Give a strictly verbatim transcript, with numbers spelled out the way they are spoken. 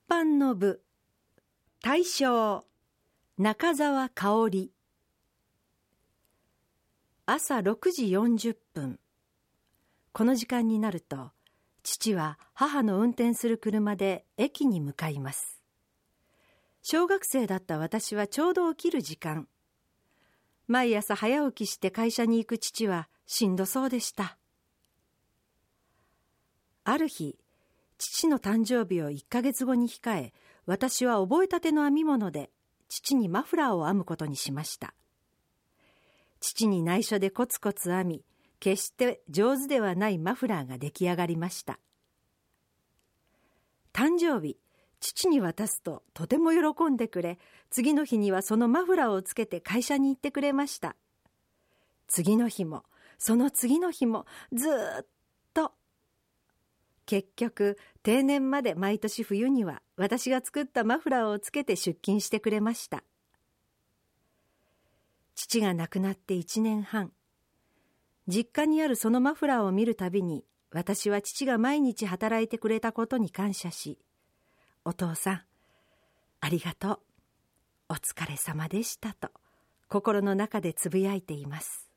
般の部、大正、中沢香織。朝ろくじよんじゅっぷん。この時間になると、父は母の運転する車で駅に向かいます。小学生だった私はちょうど起きる時間。毎朝早起きして会社に行く父はしんどそうでした。ある日、父の誕生日をいっかげつごに控え、私は覚えたての編み物で父にマフラーを編むことにしました。父に内緒でコツコツ編み、決して上手ではないマフラーが出来上がりました。誕生日、父に渡すととても喜んでくれ、次の日にはそのマフラーをつけて会社に行ってくれました。次の日も、その次の日も、ずーっと。結局、定年まで毎年冬には私が作ったマフラーをつけて出勤してくれました。父が亡くなって一年半。実家にあるそのマフラーを見るたびに、私は父が毎日働いてくれたことに感謝し、お父さん、ありがとう、お疲れ様でしたと、心の中でつぶやいています。